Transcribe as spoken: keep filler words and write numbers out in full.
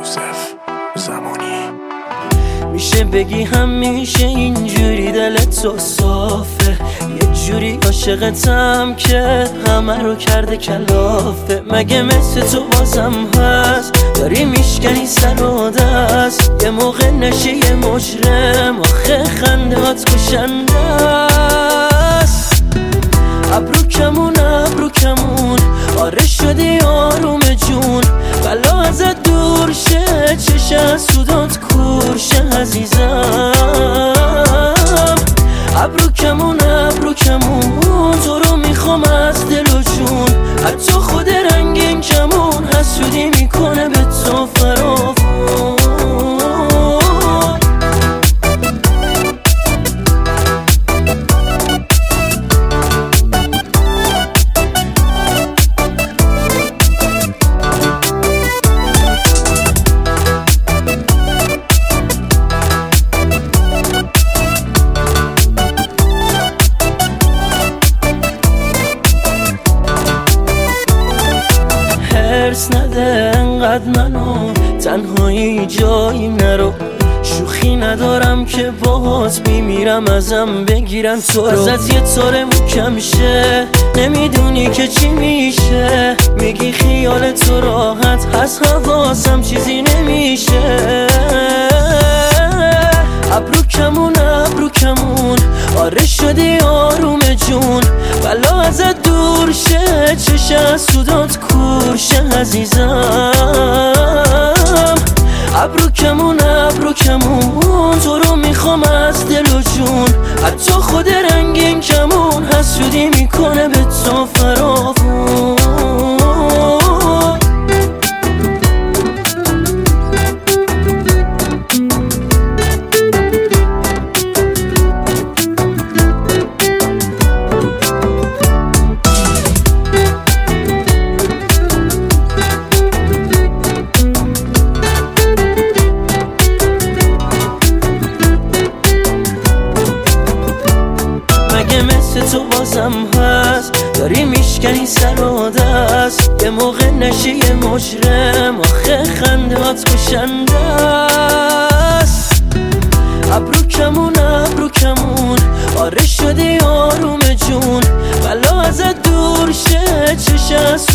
یوسف زمانی. میشه بگی همیشه اینجوری دلت تو صافه، یه جوری عاشقتم که همه رو کرده کلافه. مگه مثل تو بازم هست داری میشکنی سر و دست، یه موقع نشی یه مجرم آخه خندهات کشنده است. ابرو کمون ابرو کمون آره شدی آروم جون، بلا ازت دور شه چشه از سودات کورشه عزیزم. ابرو کمون ابرو کمون تو رو میخوام از دل و جون، حتی خود رنگین کمون حسودی میکنه به تو فراوون. حرص نده انقدر منو تنهایی جایی نرو، شوخی ندارم که باهات میمیرم ازم بگیرن تو رو. ازت یه طور محکم شه نمیدونی که چی میشه، میگی خیال تو راحت هست حواسم چیزی نمیشه. ابرو کمون ابرو کمون آره شدی آروم جون، بلا ازت دور شه چشه از سودات کورشه عزیزم. ابرو کمون ابرو کمون تو رو میخوام از دل و جون، حتی خود رنگین کمون حسودی میکنه به تو فراوون. مگه مثل تو بازم هست داری میشکنی سر و دست، یه موقع نشی یه مجرم آخه خندهات کشنده است. ابرو کمون ابرو کمون آره شدی آروم جون، بلا ازت دور شه چشه از